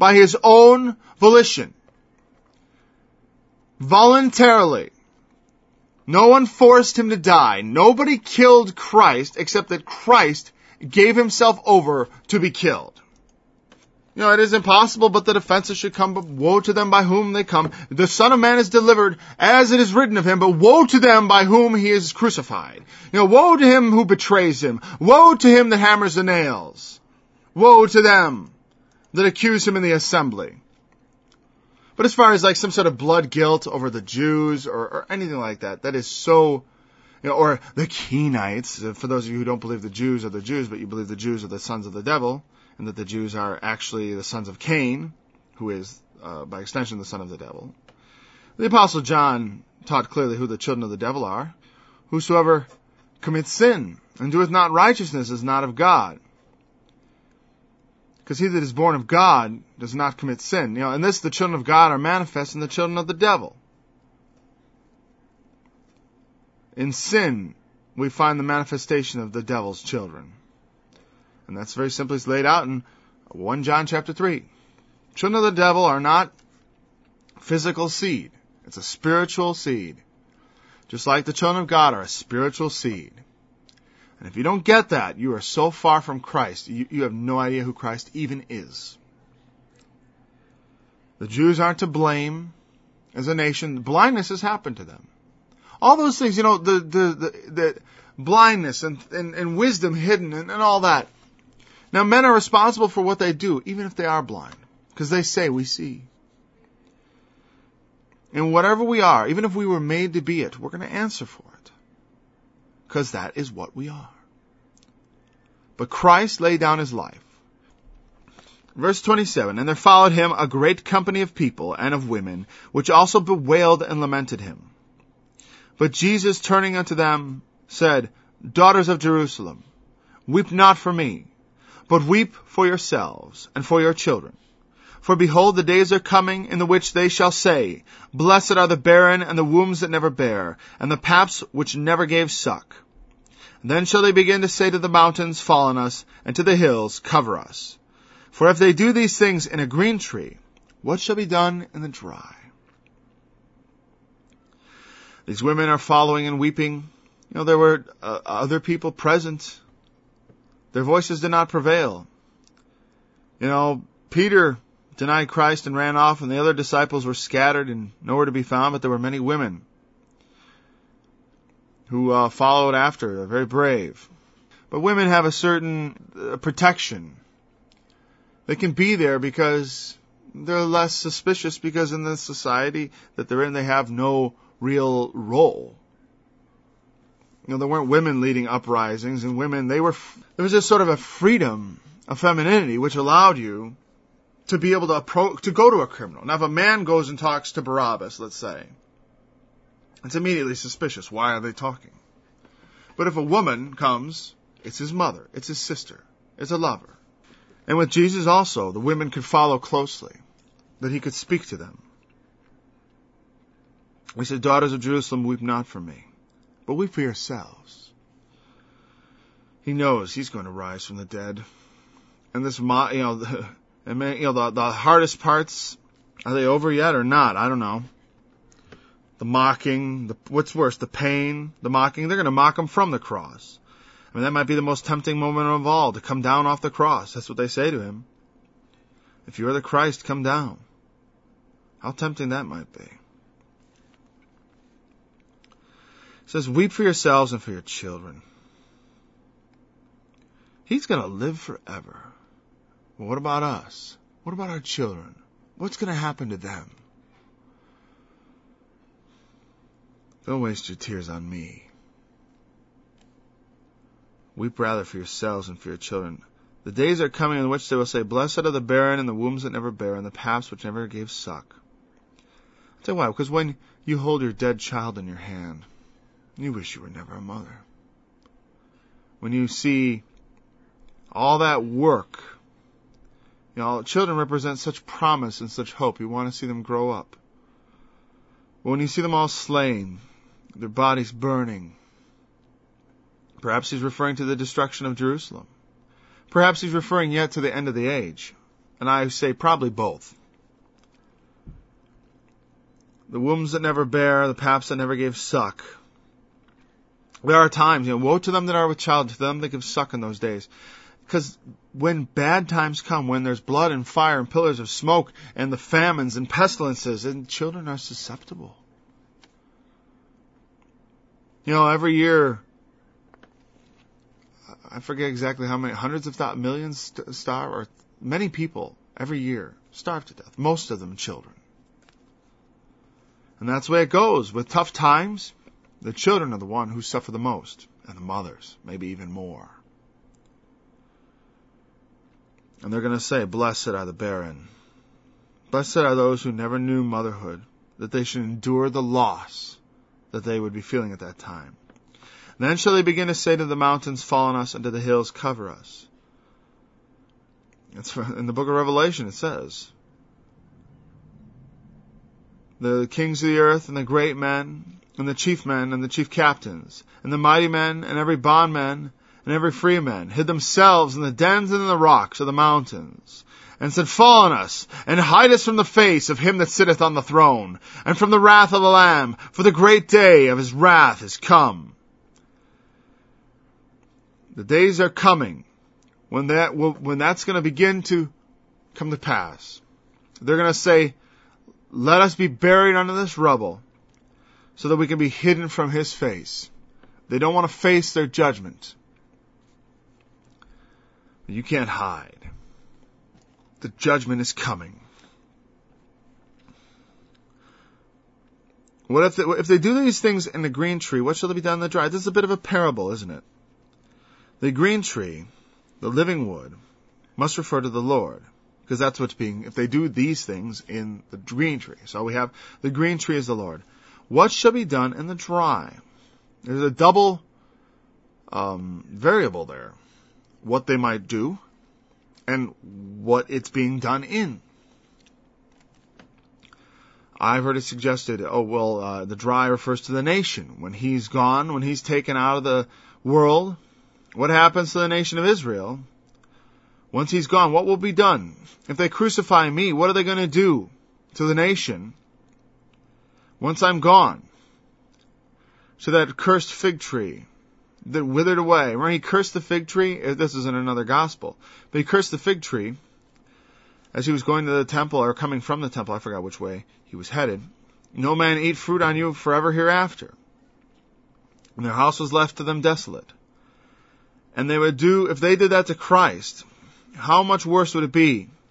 by his own volition. Voluntarily. No one forced him to die. Nobody killed Christ except that Christ gave himself over to be killed. It is impossible, but that offenses should come, but woe to them by whom they come. The Son of Man is delivered, as it is written of him, but woe to them by whom he is crucified. Woe to him who betrays him. Woe to him that hammers the nails. Woe to them that accuse him in the assembly. But as far as like some sort of blood guilt over the Jews or anything like that, that is so, or the Kenites, for those of you who don't believe the Jews are the Jews, but you believe the Jews are the sons of the devil, and that the Jews are actually the sons of Cain, who is, by extension, the son of the devil. The Apostle John taught clearly who the children of the devil are. Whosoever commits sin and doeth not righteousness is not of God. Because he that is born of God does not commit sin. And this, the children of God are manifest in the children of the devil. In sin, we find the manifestation of the devil's children. And that's very simply laid out in 1 John chapter 3. Children of the devil are not physical seed. It's a spiritual seed. Just like the children of God are a spiritual seed. And if you don't get that, you are so far from Christ, you have no idea who Christ even is. The Jews aren't to blame as a nation. Blindness has happened to them. All those things, the blindness and wisdom hidden and all that. Now, men are responsible for what they do, even if they are blind, because they say we see. And whatever we are, even if we were made to be it, we're going to answer for it, because that is what we are. But Christ laid down his life. Verse 27, and there followed him a great company of people and of women, which also bewailed and lamented him. But Jesus, turning unto them, said, Daughters of Jerusalem, weep not for me, but weep for yourselves and for your children. For behold, the days are coming in the which they shall say, Blessed are the barren and the wombs that never bare, and the paps which never gave suck. Then shall they begin to say to the mountains, Fall on us, and to the hills, Cover us. For if they do these things in a green tree, what shall be done in the dry? These women are following and weeping. There were other people present. Their voices did not prevail. Peter denied Christ and ran off, and the other disciples were scattered and nowhere to be found, but there were many women who followed after. They're very brave. But women have a certain protection. They can be there because they're less suspicious, because in the society that they're in, they have no real role. There weren't women leading uprisings, and women, there was just sort of a freedom of femininity which allowed you to be able to go to a criminal. Now, if a man goes and talks to Barabbas, let's say, it's immediately suspicious. Why are they talking? But if a woman comes, it's his mother, it's his sister, it's a lover. And with Jesus also, the women could follow closely, that he could speak to them. He said, Daughters of Jerusalem, weep not for me, but weep for yourselves. He knows he's going to rise from the dead. And this, the hardest parts, are they over yet or not? I don't know. The mocking, what's worse, the pain, the mocking, they're going to mock him from the cross. That might be the most tempting moment of all, to come down off the cross. That's what they say to him. If you're the Christ, come down. How tempting that might be. It says, weep for yourselves and for your children. He's going to live forever. Well, what about us? What about our children? What's going to happen to them? Don't waste your tears on me. Weep rather for yourselves and for your children. The days are coming in which they will say, Blessed are the barren and the wombs that never bear, and the paps which never gave suck. I'll tell you why, because when you hold your dead child in your hand, you wish you were never a mother. When you see all that work, children represent such promise and such hope. You want to see them grow up. But when you see them all slain, their bodies burning, perhaps he's referring to the destruction of Jerusalem. Perhaps he's referring yet to the end of the age. And I say probably both. The wombs that never bare, the paps that never gave suck. There are times, woe to them that are with child, to them that give suck in those days. Because when bad times come, when there's blood and fire and pillars of smoke and the famines and pestilences, and children are susceptible. Every year, I forget exactly how many, hundreds of millions starve, or many people every year starve to death. Most of them children. And that's the way it goes. With tough times, the children are the one who suffer the most, and the mothers, maybe even more. And they're going to say, blessed are the barren. Blessed are those who never knew motherhood, that they should endure the loss that they would be feeling at that time. Then shall they begin to say to the mountains, fall on us, and to the hills, cover us. It's in the book of Revelation, it says, the kings of the earth, and the great men, and the chief men, and the chief captains, and the mighty men, and every bondman, and every free man, hid themselves in the dens and in the rocks of the mountains, and said, fall on us, and hide us from the face of him that sitteth on the throne, and from the wrath of the Lamb, for the great day of his wrath is come. The days are coming when that's going to begin to come to pass. They're going to say, let us be buried under this rubble so that we can be hidden from his face. They don't want to face their judgment. You can't hide. The judgment is coming. What if they do these things in the green tree, what shall they be done in the dry? This is a bit of a parable, isn't it? The green tree, the living wood, must refer to the Lord, because that's what's being, if they do these things in the green tree. So we have, the green tree is the Lord. What shall be done in the dry? There's a double variable there. What they might do, and what it's being done in. I've heard it suggested, the dry refers to the nation. When he's gone, when he's taken out of the world, what happens to the nation of Israel? Once he's gone, what will be done? If they crucify me, what are they going to do to the nation once I'm gone? So that cursed fig tree that withered away. Remember, he cursed the fig tree? This is in another gospel. But he cursed the fig tree as he was going to the temple, or coming from the temple. I forgot which way he was headed. No man eat fruit on you forever hereafter. And their house was left to them desolate. And they would do, if they did that to Christ, how much worse would it be